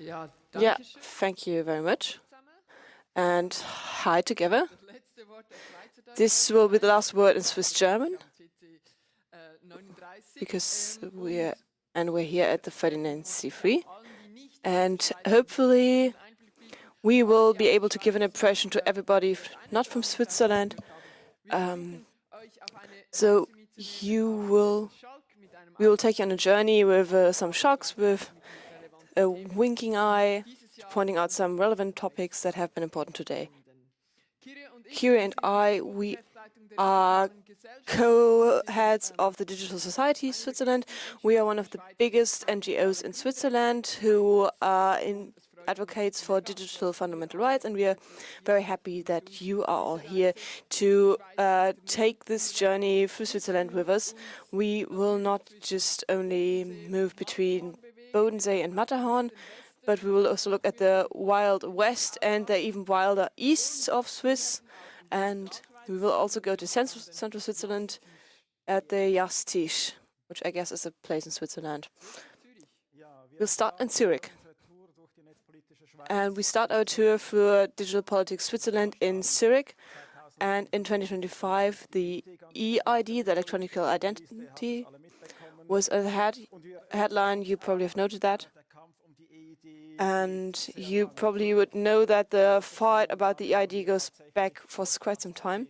Yeah, thank you very much. And hi together. This will be the last word in Swiss German because we're here at the Ferdinand C3. And hopefully we will be able to give an impression to everybody not from Switzerland. So we will take you on a journey with some shocks, with a winking eye, pointing out some relevant topics that have been important today. Kyrie and I, we are co-heads of the Digital Society Switzerland. We are one of the biggest NGOs in Switzerland who advocates for digital fundamental rights, and we are very happy that you are all here to take this journey through Switzerland with us. We will not just only move between Bodensee and Matterhorn, but we will also look at the wild west and the even wilder east of Swiss, and we will also go to central Switzerland at the Jastisch, which I guess is a place in Switzerland. We'll start in Zurich. And we start our tour through Digital Politics Switzerland in Zurich. And in 2025, the EID, the electronic identity, was a headline. You probably have noted that. And you probably would know that the fight about the EID goes back for quite some time.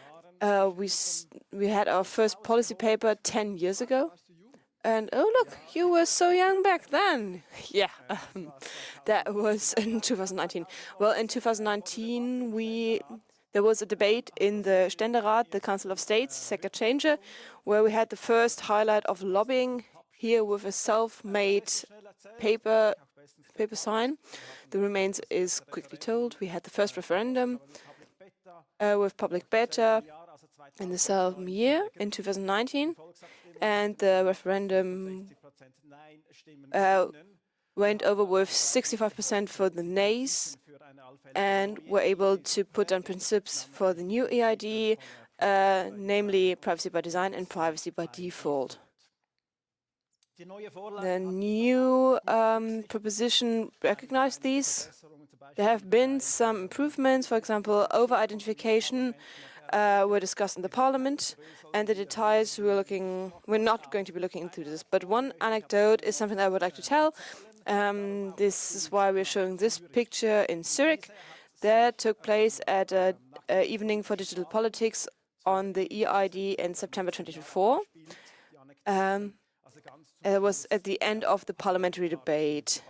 We had our first policy paper 10 years ago. And oh, look, you were so young back then. Yeah, that was in 2019. Well, in 2019, there was a debate in the Ständerat, the Council of States, Second Chamber, where we had the first highlight of lobbying here with a self-made paper sign. The remains is quickly told. We had the first referendum with public beta in the same year, in 2019, and the referendum went over with 65% for the nays, and were able to put down principles for the new EID, namely privacy by design and privacy by default. The new proposition recognized these. There have been some improvements, for example, over-identification were discussed in the parliament, and the details we're not going to be looking into this. But one anecdote is something I would like to tell. This is why we're showing this picture in Zurich. That took place at an evening for digital politics on the EID in September 2024. It was at the end of the parliamentary debate.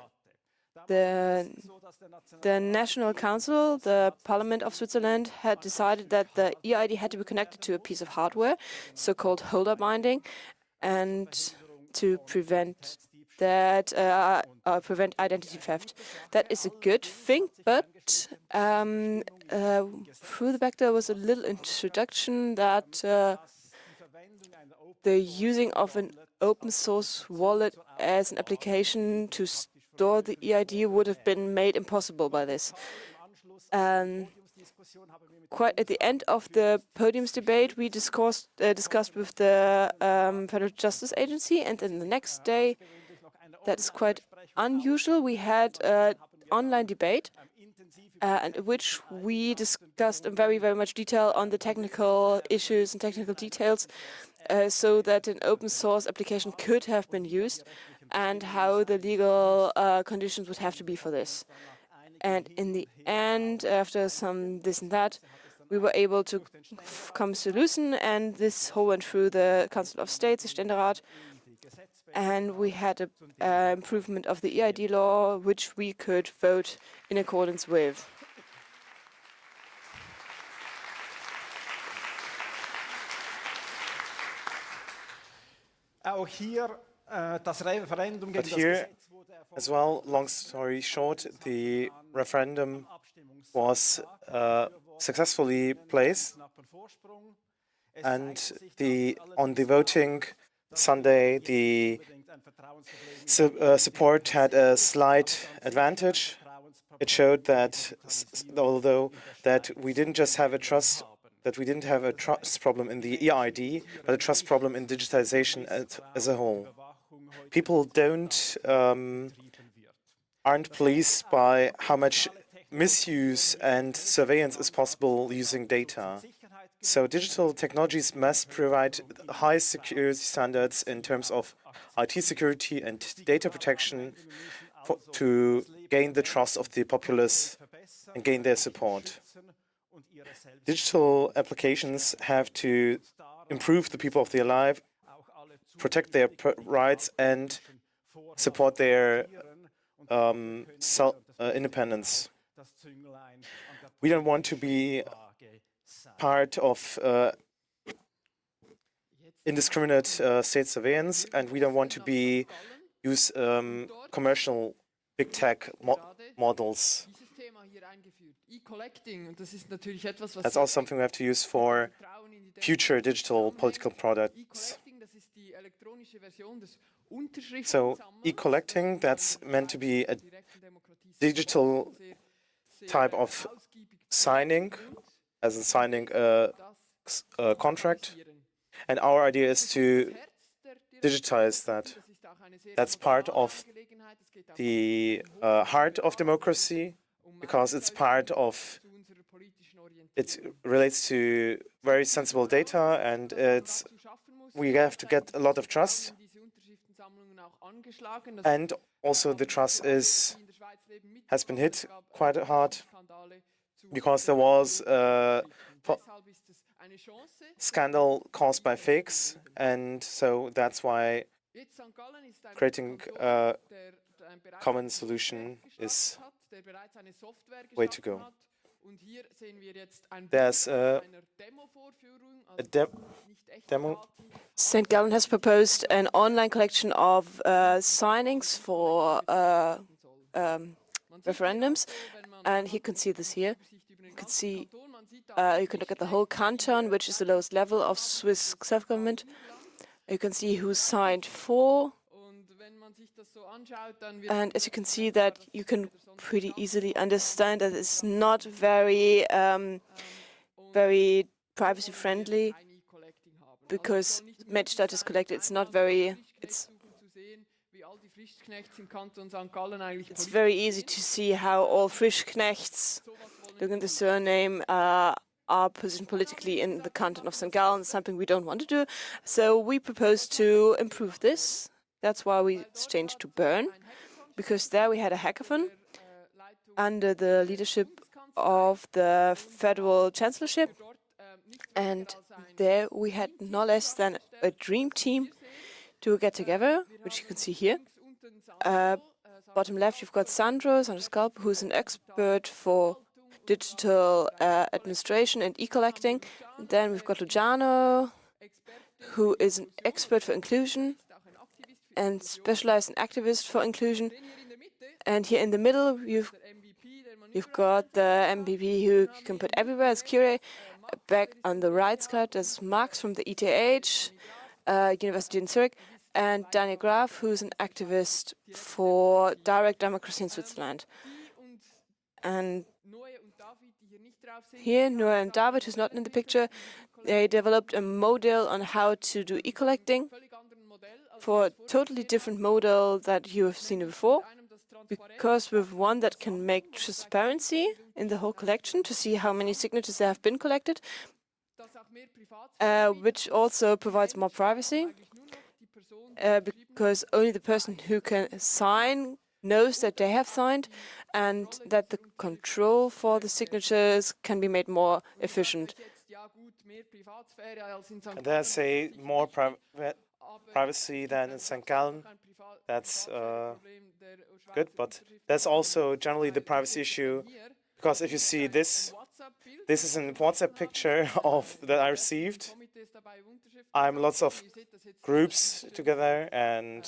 The National Council, the Parliament of Switzerland, had decided that the EID had to be connected to a piece of hardware, so-called holder binding, and to prevent that, prevent identity theft. That is a good thing, but through the back there was a little introduction that the using of an open source wallet as an application to store the EID would have been made impossible by this. Quite at the end of the podium's debate, we discussed with the Federal Justice Agency, and then the next day, that is quite unusual, we had an online debate in which we discussed in very, very much detail on the technical issues and technical details, so that an open source application could have been used and how the legal conditions would have to be for this. And in the end, after some this and that, we were able to come to a solution, and this whole went through the Council of States, the Ständerat, and we had an improvement of the EID law, which we could vote in accordance with. But here, as well, long story short, the referendum was successfully placed, and on the voting Sunday, the support had a slight advantage. It showed that although that we didn't just have a trust, that we didn't have a trust problem in the EID, but a trust problem in digitization as a whole. People don't aren't pleased by how much misuse and surveillance is possible using data. So digital technologies must provide high security standards in terms of IT security and data protection to gain the trust of the populace and gain their support. Digital applications have to improve the people of their life, protect their rights, and support their independence. We don't want to be part of indiscriminate state surveillance, and we don't want to use commercial big tech models. That's also something we have to use for future digital political products. So e-collecting, that's meant to be a digital type of signing, as in signing a contract. And our idea is to digitize that. That's part of the heart of democracy, because it's part of, it relates to very sensible data, and we have to get a lot of trust. And also the trust has been hit quite hard, because there was a scandal caused by fakes, and so that's why creating a common solution is way to go. There's a demo. St. Gallen has proposed an online collection of signings for referendums, and you can see this here. You can see, you can look at the whole canton, which is the lowest level of Swiss self-government. You can see who signed for, and as you can see that you can pretty easily understand that it's not very very privacy friendly, because metadata is collected. It's not very, it's very easy to see how all Frischknechts, look at the surname, are positioned politically in the canton of St. Gallen, something we don't want to do. So we propose to improve this. That's why we changed to Bern, because there we had a hackathon under the leadership of the Federal Chancellorship. And there we had no less than a dream team to get together, which you can see here. Bottom left, you've got Sandro Scalp, who's an expert for digital administration and e-collecting. Then we've got Luciano, who is an expert for inclusion and specialized activist for inclusion. And here in the middle, you've got the MPP who you can put everywhere as Kyrie. Back on the right side, there's Max from the ETH, University in Zurich, and Daniel Graf, who's an activist for direct democracy in Switzerland. And here, Noah and David, who's not in the picture, they developed a model on how to do e-collecting for a totally different model that you have seen before, because with one that can make transparency in the whole collection to see how many signatures there have been collected, which also provides more privacy, because only the person who can sign knows that they have signed, and that the control for the signatures can be made more efficient. And there's more privacy than in St. Gallen. That's good, but that's also generally the privacy issue, because if you see this is a WhatsApp picture that I received. I'm lots of groups together, and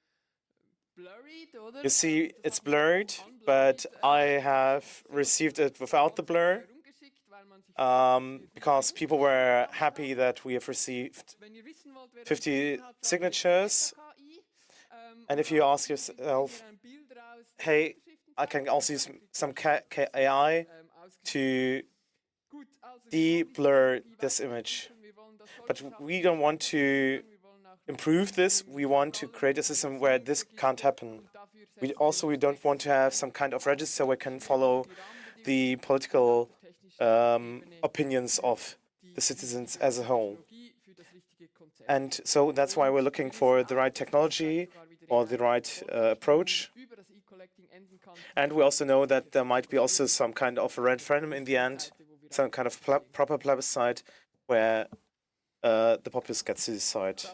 you see it's blurred, but I have received it without the blur, because people were happy that we have received 50 signatures. And if you ask yourself, hey, I can also use some AI to de-blur this image. But we don't want to improve this. We want to create a system where this can't happen. we don't want to have some kind of register where we can follow the political opinions of the citizens as a whole. And so that's why we're looking for the right technology or the right approach. And we also know that there might be also some kind of a referendum in the end, some kind of proper plebiscite where the populace gets to decide.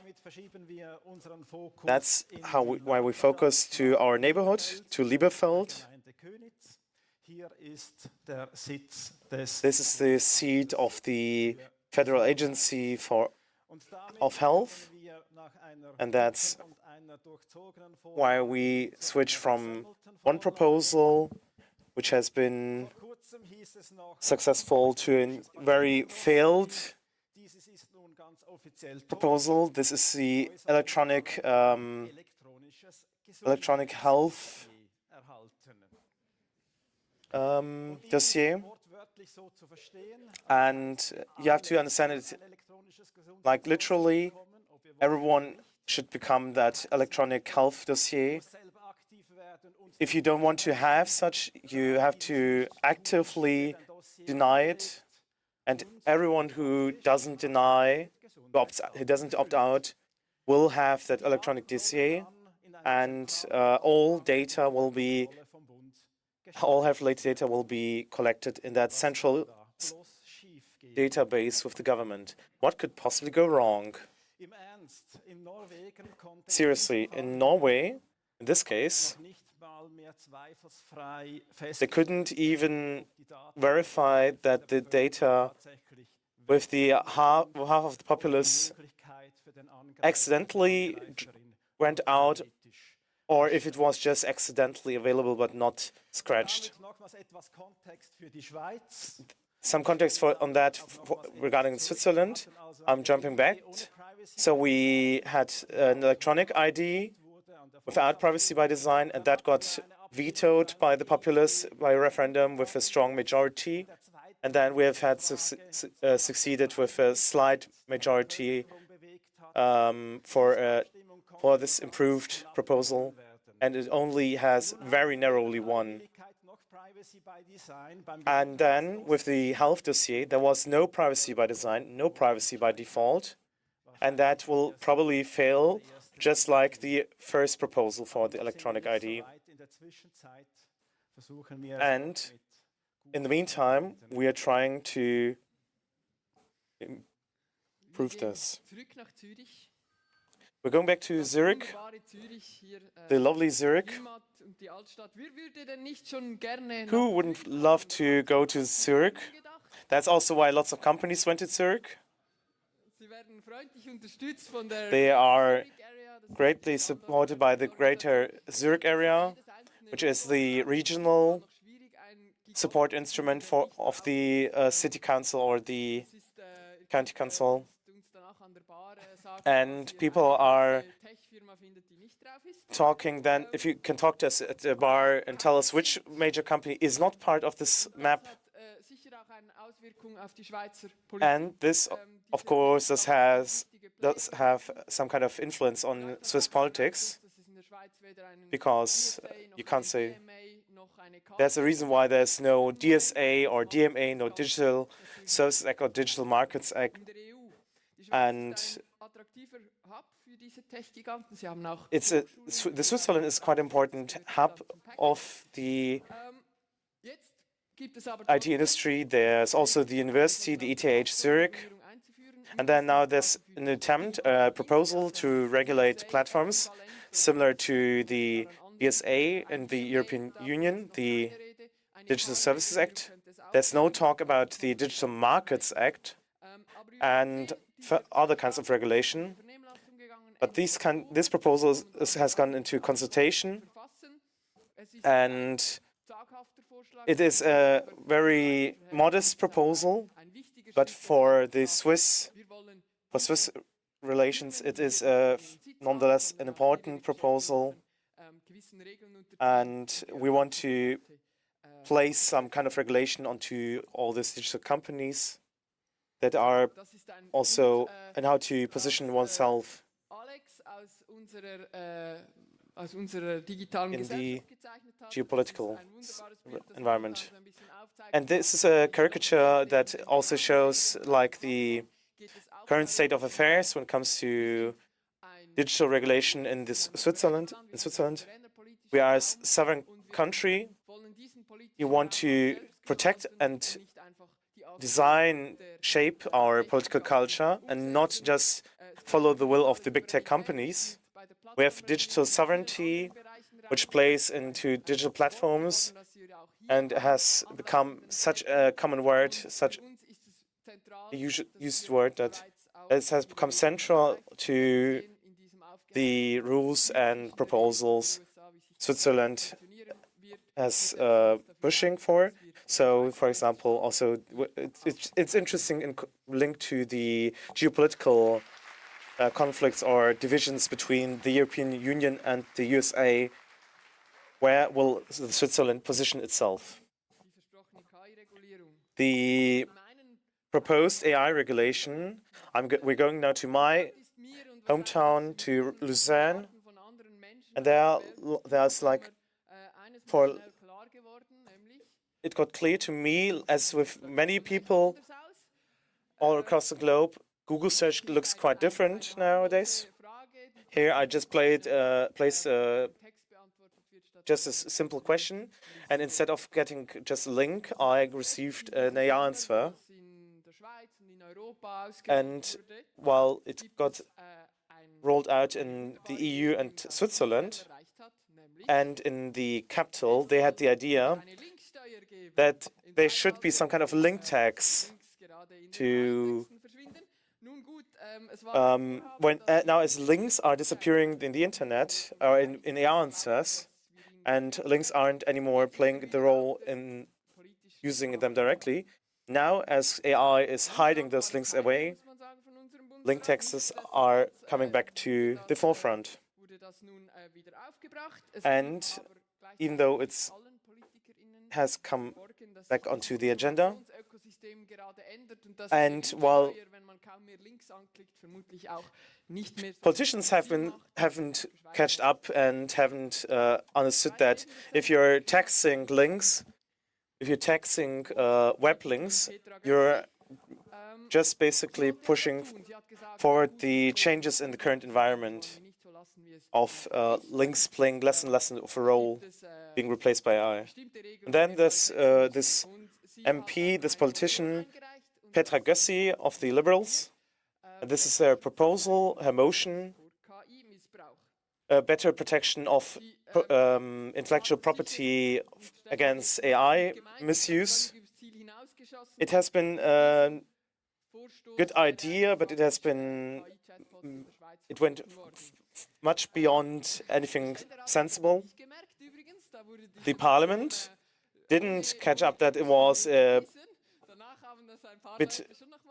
That's why we focus to our neighborhood, to Lieberfeld. This is the seat of the Federal Agency of Health, and that's why we switch from one proposal, which has been successful, to a very failed proposal. This is the electronic health dossier, and you have to understand it like literally. Everyone should become that electronic health dossier. If you don't want to have such, you have to actively deny it, and everyone who doesn't opt out, will have that electronic dossier, and all health related data will be collected in that central database with the government. What could possibly go wrong? Seriously, in Norway, in this case, they couldn't even verify that the data with the half of the populace accidentally went out, or if it was just accidentally available but not scratched. Some context on that regarding Switzerland. I'm jumping back. So we had an electronic ID without privacy by design, and that got vetoed by the populace by referendum with a strong majority. And then we have had succeeded with a slight majority for this improved proposal, and it only has very narrowly won. And then with the health dossier, there was no privacy by design, no privacy by default, and that will probably fail, just like the first proposal for the electronic ID. And in the meantime, we are trying to improve this. We're going back to Zurich, the lovely Zurich. Who wouldn't love to go to Zurich? That's also why lots of companies went to Zurich. They are greatly supported by the Greater Zurich area, which is the regional support instrument of the city council or the county council. And people are talking then, if you can talk to us at the bar and tell us which major company is not part of this map. And this, of course, does have some kind of influence on Swiss politics, because you can't say there's a reason why there's no DSA or DMA, no Digital Services Act or Digital Markets Act. And the Switzerland is quite important hub of the IT industry. There's also the university, the ETH Zurich. And then now there's an attempt, a proposal to regulate platforms similar to the DSA in the European Union, the Digital Services Act. There's no talk about the Digital Markets Act and other kinds of regulation. But this proposal has gone into consultation, and it is a very modest proposal, but for Swiss relations, it is nonetheless an important proposal, and we want to place some kind of regulation onto all these digital companies that are also, and how to position oneself. in the geopolitical environment. And this is a caricature that also shows like the current state of affairs when it comes to digital regulation in Switzerland. We are a sovereign country. We want to protect and design, shape our political culture and not just follow the will of the big tech companies. We have digital sovereignty, which plays into digital platforms and has become such a common word, such a used word that it has become central to the rules and proposals Switzerland has pushing for. So, for example, also it's interesting in linked to the geopolitical conflicts or divisions between the European Union and the USA. Where will Switzerland position itself? The proposed AI regulation, we're going now to my hometown, to Lucerne, and there's like, it got clear to me, as with many people all across the globe, Google search looks quite different nowadays. Here I just placed just a simple question, and instead of getting just a link, I received an AI answer. And while it got rolled out in the EU and Switzerland, and in the capital, they had the idea that there should be some kind of link tax to now as links are disappearing in the internet or in AI answers, and links aren't anymore playing the role in using them directly. Now, as AI is hiding those links away, link taxes are coming back to the forefront. And even though it has come back onto the agenda, and while politicians haven't catched up and haven't understood that if you're taxing links, if you're taxing web links, you're just basically pushing forward the changes in the current environment of links playing less and less of a role, being replaced by AI. And then there's this MP, this politician, Petra Gössi of the Liberals. This is her proposal, her motion, better protection of intellectual property against AI misuse. It has been a good idea, but it went much beyond anything sensible. The parliament didn't catch up that it was a bit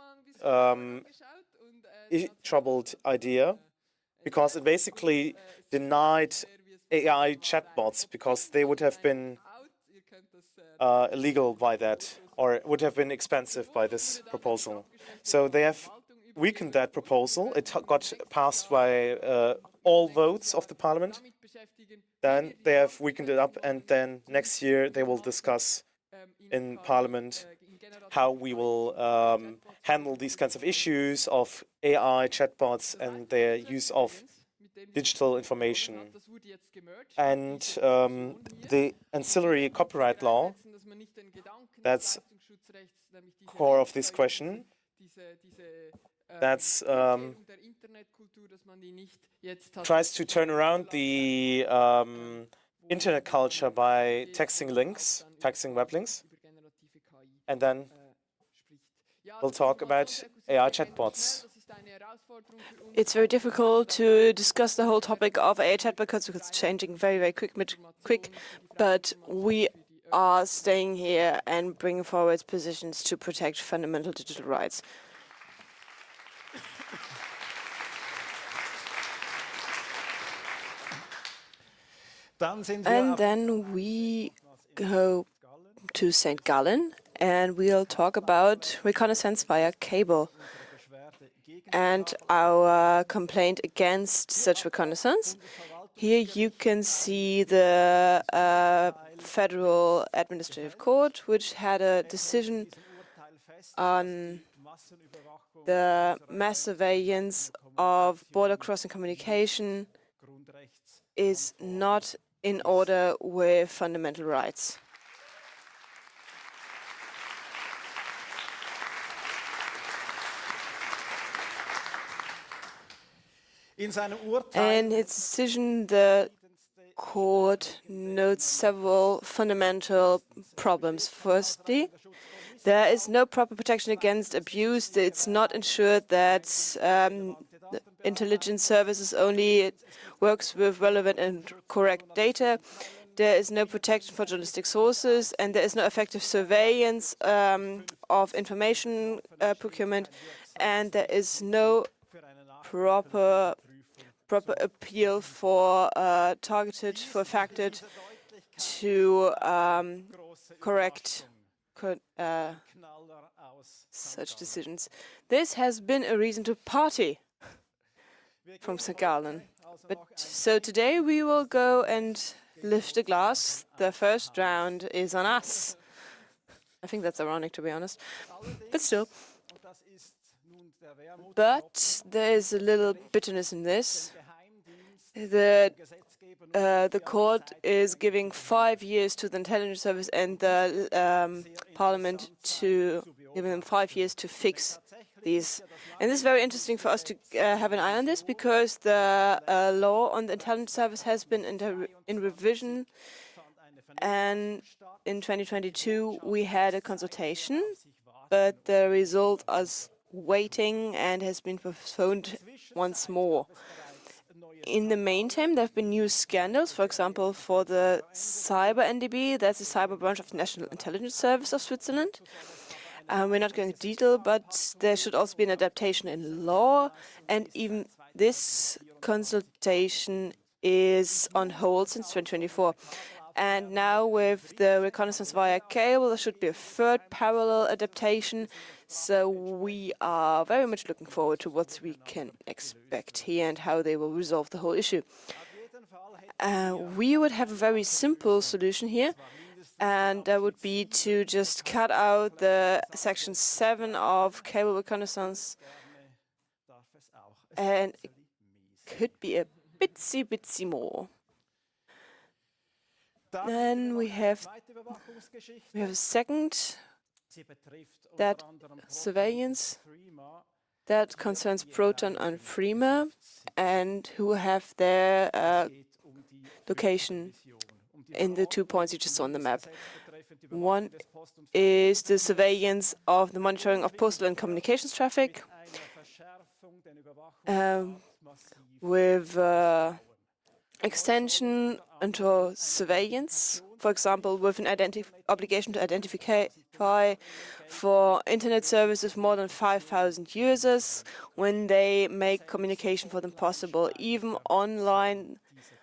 troubled idea, because it basically denied AI chatbots because they would have been illegal by that, or would have been expensive by this proposal. So they have weakened that proposal. It got passed by all votes of the parliament. Then they have weakened it up, and then next year they will discuss in parliament how we will handle these kinds of issues of AI chatbots and their use of digital information. And the ancillary copyright law, that's core of this question. That's tries to turn around the internet culture by taxing links, taxing web links. And then we'll talk about AI chatbots. It's very difficult to discuss the whole topic of AI chatbots because it's changing very, very quick. But we are staying here and bringing forward positions to protect fundamental digital rights. And then we go to St. Gallen, and we'll talk about reconnaissance via cable and our complaint against such reconnaissance. Here you can see the Federal Administrative Court, which had a decision on the mass surveillance of border crossing communication is not in order with fundamental rights. In its decision, the court notes several fundamental problems. Firstly, there is no proper protection against abuse. It's not ensured that the intelligence services only works with relevant and correct data. There is no protection for journalistic sources, and there is no effective surveillance of information procurement, and there is no proper appeal for targeted, for affected to correct such decisions. This has been a reason to party from St. Gallen. So today we will go and lift a glass. The first round is on us. I think that's ironic, to be honest. But still. But there is a little bitterness in this. The court is giving 5 years to the intelligence service and the parliament to giving them 5 years to fix these. And this is very interesting for us to have an eye on this, because the law on the intelligence service has been in revision, and in 2022 we had a consultation, but the result is waiting and has been postponed once more. In the meantime, there have been new scandals, for example, for the Cyber NDB, that's the cyber branch of the National Intelligence Service of Switzerland. We're not going into detail, but there should also be an adaptation in law, and even this consultation is on hold since 2024. And now with the reconnaissance via cable, there should be a third parallel adaptation. So we are very much looking forward to what we can expect here and how they will resolve the whole issue. We would have a very simple solution here, and that would be to just cut out the section 7 of cable reconnaissance, and it could be a bitsy more. Then we have a second, that surveillance that concerns Proton and Frema, and who have their location in the 2 points you just saw on the map. One is the surveillance of the monitoring of postal and communications traffic with extension into surveillance, for example, with an obligation to identify for internet services more than 5,000 users when they make communication for them possible. Even online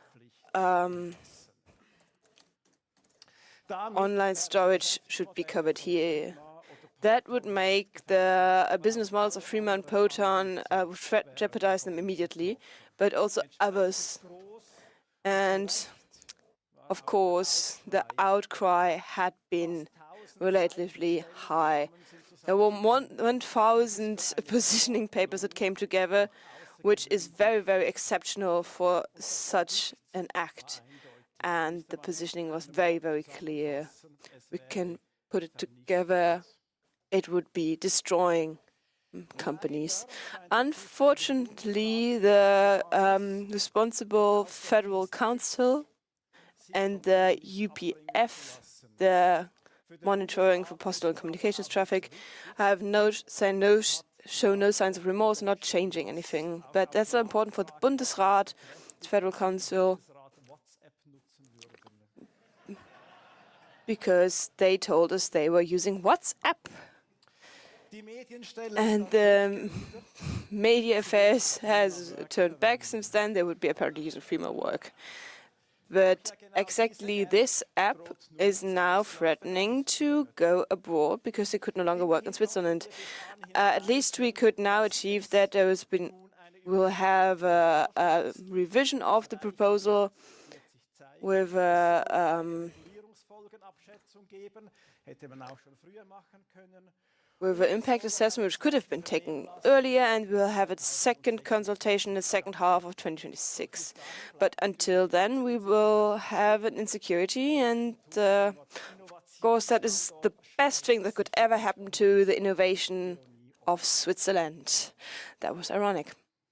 online storage should be covered here. That would make the business models of Frema and Proton jeopardize them immediately, but also others. And of course, the outcry had been relatively high. There were 1,000 positioning papers that came together, which is very, very exceptional for such an act. And the positioning was very, very clear. We can put it together. It would be destroying companies. Unfortunately, the responsible Federal Council and the UPF, the monitoring for postal and communications traffic, have show no signs of remorse, not changing anything. But that's important for the Bundesrat, the Federal Council, because they told us they were using WhatsApp. And the media affairs has turned back since then. They would be apparently using Frema work. But exactly this app is now threatening to go abroad because it could no longer work in Switzerland. At least we could now achieve that there has been We'll have a revision of the proposal with an impact assessment which could have been taken earlier, and we'll have a second consultation in the second half of 2026. But until then, we will have an insecurity, and of course, that is the best thing that could ever happen to the innovation of Switzerland. That was ironic.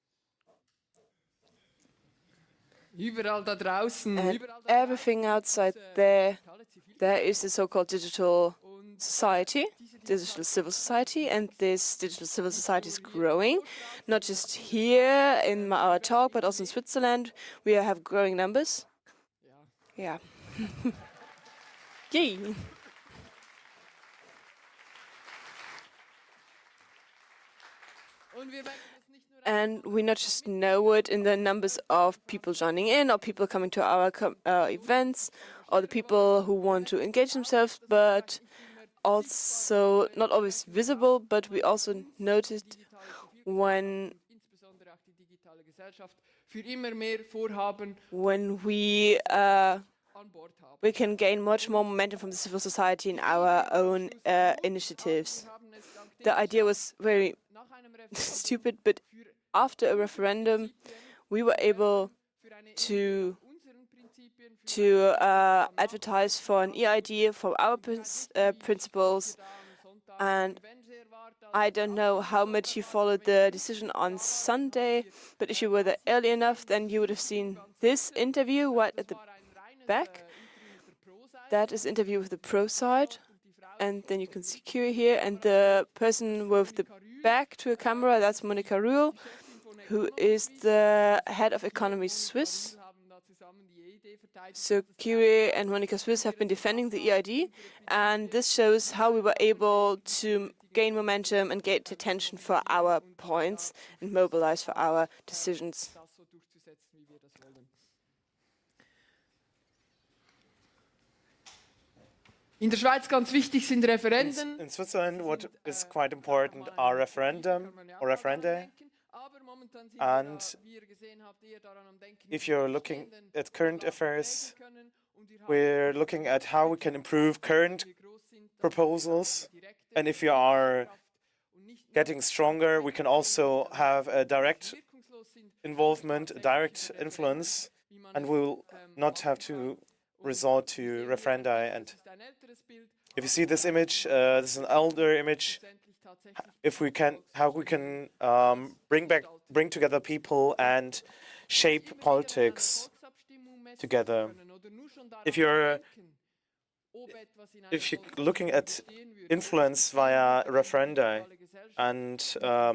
And everything outside there is the so-called digital society, digital civil society, and this digital civil society is growing, not just here in our talk, but also in Switzerland. We have growing numbers. Yeah. Yay. And we not just know it in the numbers of people joining in or people coming to our events or the people who want to engage themselves, but also not always visible, but we also noticed when we can gain much more momentum from the civil society in our own initiatives. The idea was very stupid, but after a referendum, we were able to advertise for an EID for our principles. And I don't know how much you followed the decision on Sunday, but if you were there early enough, then you would have seen this interview right at the back. That is interview with the pro side. And then you can see Curie here, and the person with the back to a camera, that's Monika Rühl, who is the head of Economy Suisse. So Curie and Monika Suisse have been defending the EID, and this shows how we were able to gain momentum and get attention for our points and mobilize for our decisions. In der Schweiz ganz wichtig sind Referenden. In Switzerland, what is quite important are referendum or referenda. And if you're looking at current affairs, we're looking at how we can improve current proposals. And if you are getting stronger, we can also have a direct involvement, a direct influence, and we'll not have to resort to referenda. And if you see this image, this is an older image. If we can, how we can bring together people and shape politics together. If you're looking at influence via referenda and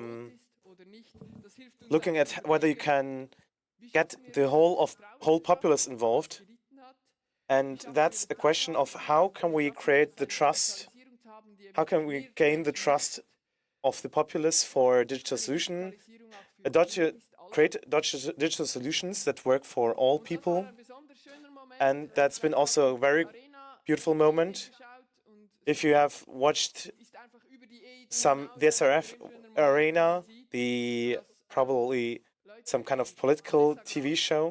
looking at whether you can get the whole populace involved. And that's a question of how can we create the trust, how can we gain the trust of the populace for digital solution, create digital solutions that work for all people. And that's been also a very beautiful moment. If you have watched the SRF Arena, probably some kind of political TV show,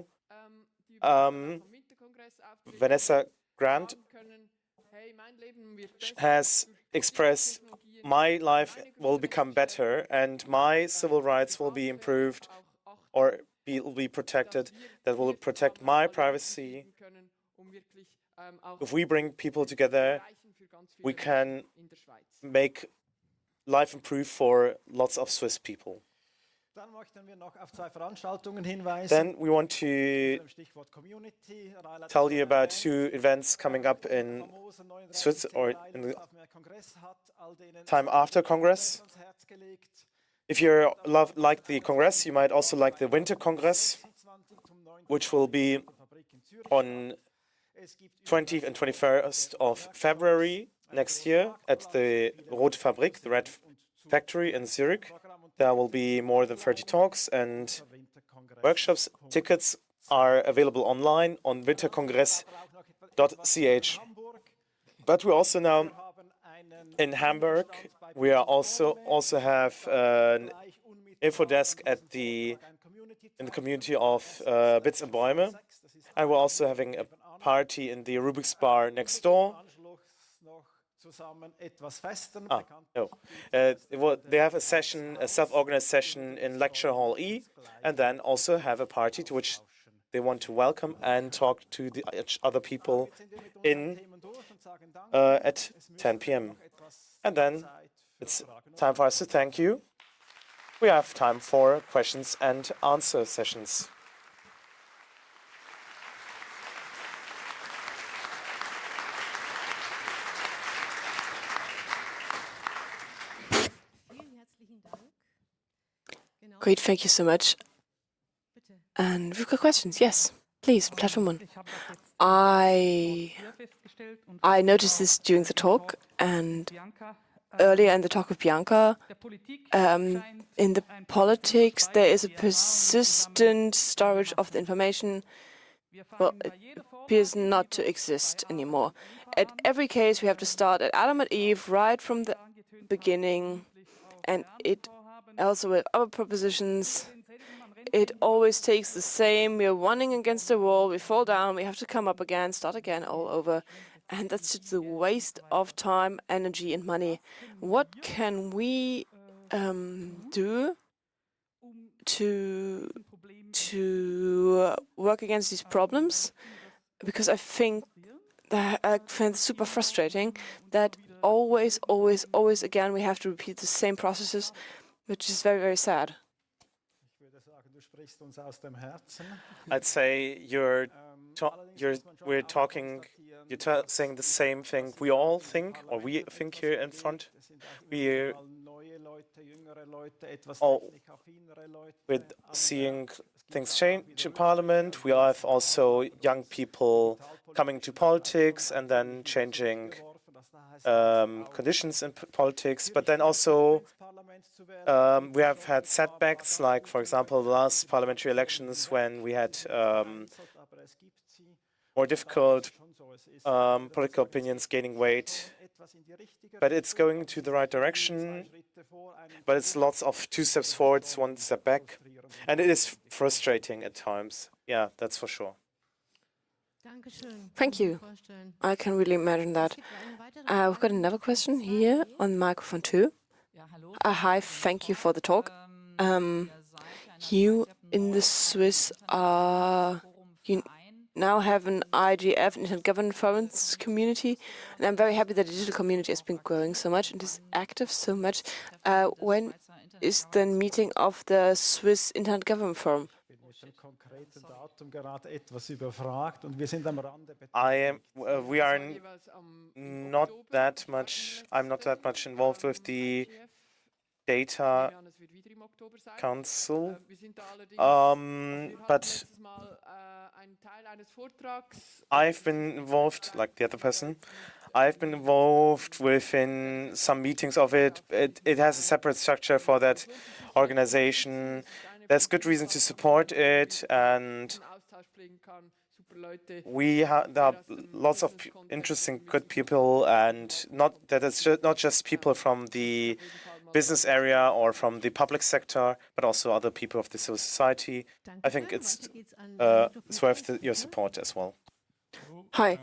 Vanessa Grant has expressed, my life will become better and my civil rights will be improved or will be protected, that will protect my privacy. If we bring people together, we can make life improve for lots of Swiss people. Then we want to tell you about two events coming up in Switzerland or in the time after Congress. If you like the Congress, you might also like the Winter Congress, which will be on 20th and 21st of February next year at the Rote Fabrik, the Red Factory in Zurich. There will be more than 30 talks and workshops. Tickets are available online on winterkongress.ch. But we also now in Hamburg, we are also have an info desk at the in the community of Bits and Bäume. And we're also having a party in the Rubik's Bar next door. No. They have a session, a self-organized session in Lecture Hall E, and then also have a party to which they want to welcome and talk to the other people in at 10 p.m. And then it's time for us to thank you. We have time for questions and answer sessions. Great, thank you so much. And we've got questions. Yes, please, platform one. I noticed this during the talk and earlier in the talk with Bianca. In the politics, there is a persistent storage of the information. Well, it appears not to exist anymore. At every case, we have to start at Adam and Eve right from the beginning, and it also with other propositions. It always takes the same. We are running against the wall, we fall down, we have to come up again, start again, all over. And that's just a waste of time, energy, and money. What can we do to work against these problems? Because I find it super frustrating that always again we have to repeat the same processes, which is very, very sad. I'd say you're saying the same thing we all think, or we think here in front. We're seeing things change in Parliament. We have also young people coming to politics and then changing conditions in politics, but then also we have had setbacks, like, for example, the last parliamentary elections when we had more difficult political opinions gaining weight. But it's going to the right direction, but it's lots of 2 steps forward, 1 step back, and it is frustrating at times. Yeah, that's for sure. Thank you. I can really imagine that. We've got another question here on microphone 2. Hi, thank you for the talk. You in the Swiss you now have an IGF, Internet Governance community, and I'm very happy that the digital community has been growing so much and is active so much. When is the meeting of the Swiss Internet Governance Forum? We are not that much. I'm not that much involved with the Data Council, but I've been involved, like the other person. I've been involved within some meetings of it. It has a separate structure for that organization. There's good reason to support it, and there are lots of interesting, good people, and not just people from the business area or from the public sector, but also other people of the civil society. I think it's worth your support as well. Hi.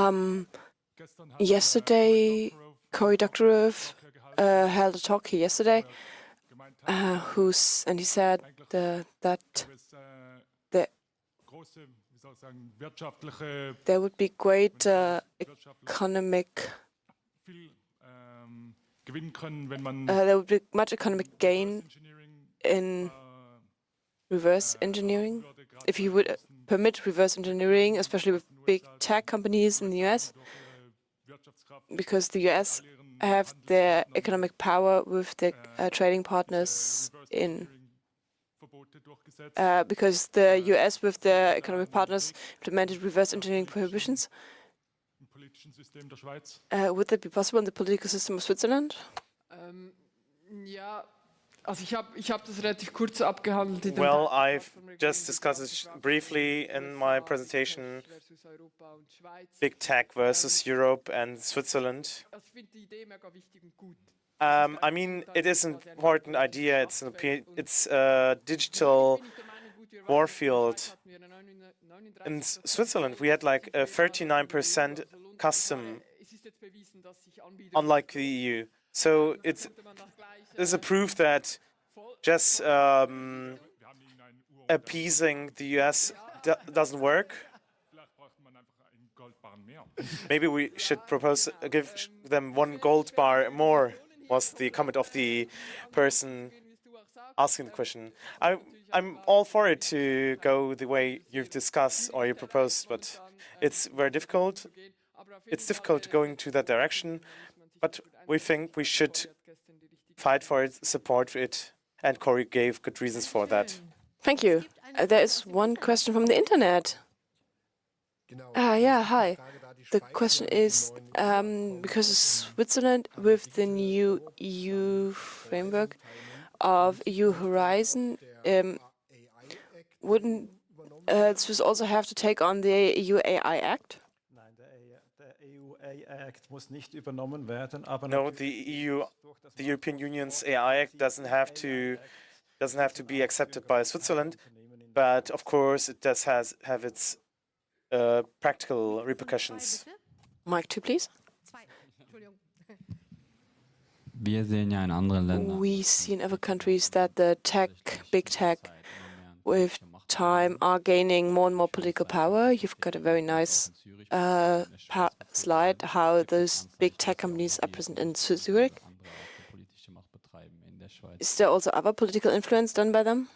Yesterday, Cory Doctorow held a talk here yesterday, and he said that there would be great economic there would be much economic gain in reverse engineering if you would permit reverse engineering, especially with big tech companies in the US, because the US have their economic power with their trading partners because the US with their economic partners implemented reverse engineering prohibitions. Would that be possible in the political system of Switzerland? Well, I've just discussed it briefly in my presentation, big tech versus Europe and Switzerland. I mean, it is an important idea. It's a digital Warfield. In Switzerland, we had like a 39% custom, unlike the EU. So it's a proof that just appeasing the US doesn't work. Maybe we should propose give them one gold bar more, was the comment of the person asking the question. I'm all for it to go the way you've discussed or you proposed, but it's very difficult. It's difficult going to that direction, but we think we should fight for it, support it, and Cory gave good reasons for that. Thank you. There is one question from the internet. Yeah, hi. The question is, because Switzerland, with the new EU framework of EU Horizon, wouldn't Swiss also have to take on the EU AI Act? No, the European Union's AI Act doesn't have to be accepted by Switzerland, but of course it does have its practical repercussions. Mic 2, please. We see in other countries that the big tech, with time are gaining more and more political power. You've got a very nice slide how those big tech companies are present in Zurich. Is there also other political influence done by them?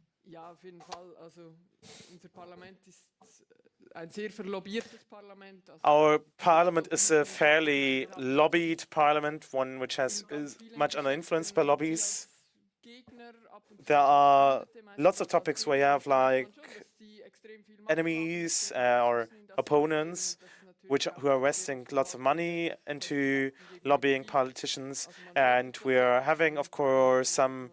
Our parliament is a fairly lobbied parliament, one which is much under influence by lobbies. There are lots of topics where you have like enemies or opponents who are investing lots of money into lobbying politicians, and we are having, of course, some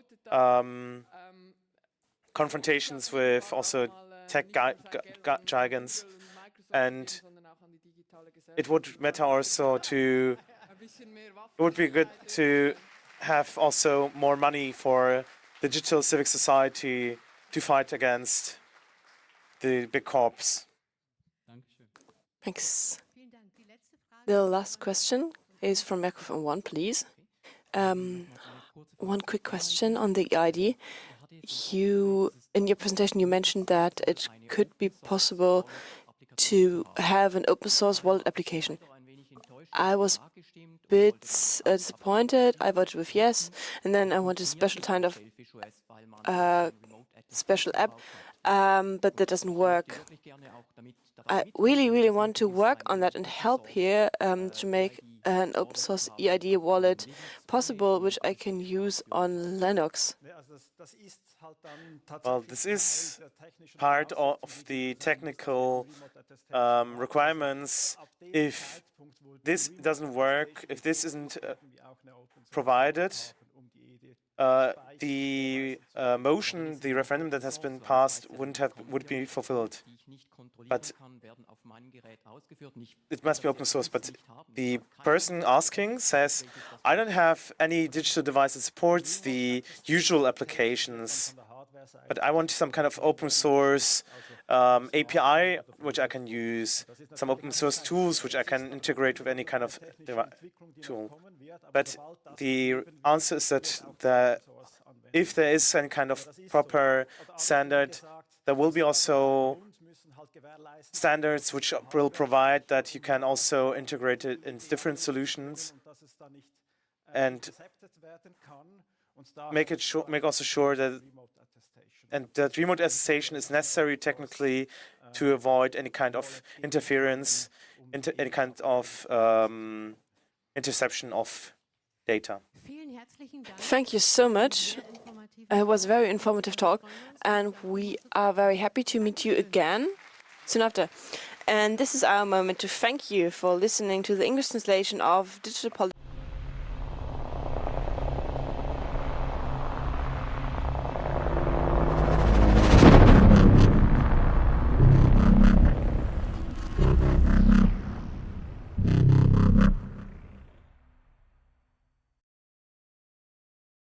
confrontations with also tech giants, and it would matter also it would be good to have also more money for digital civic society to fight against the big corps. Thanks. The last question is from microphone 1, please. One quick question on the EID. In your presentation, you mentioned that it could be possible to have an open source wallet application. I was a bit disappointed. I voted with yes, and then I wanted a special kind of special app, but that doesn't work. I really want to work on that and help here to make an open source EID wallet possible, which I can use on Linux. Well, this is part of the technical requirements. If this doesn't work, if this isn't provided, the motion, the referendum that has been passed would be fulfilled. But it must be open source. But the person asking says, I don't have any digital device that supports the usual applications, but I want some kind of open source API which I can use, some open source tools which I can integrate with any kind of tool. But the answer is that if there is any kind of proper standard, there will be also standards which will provide that you can also integrate it in different solutions and make also sure that that remote attestation is necessary technically to avoid any kind of interference, any kind of interception of data. Thank you so much. It was a very informative talk, and we are very happy to meet you again soon after. And this is our moment to thank you for listening to the English translation of Digital Politics.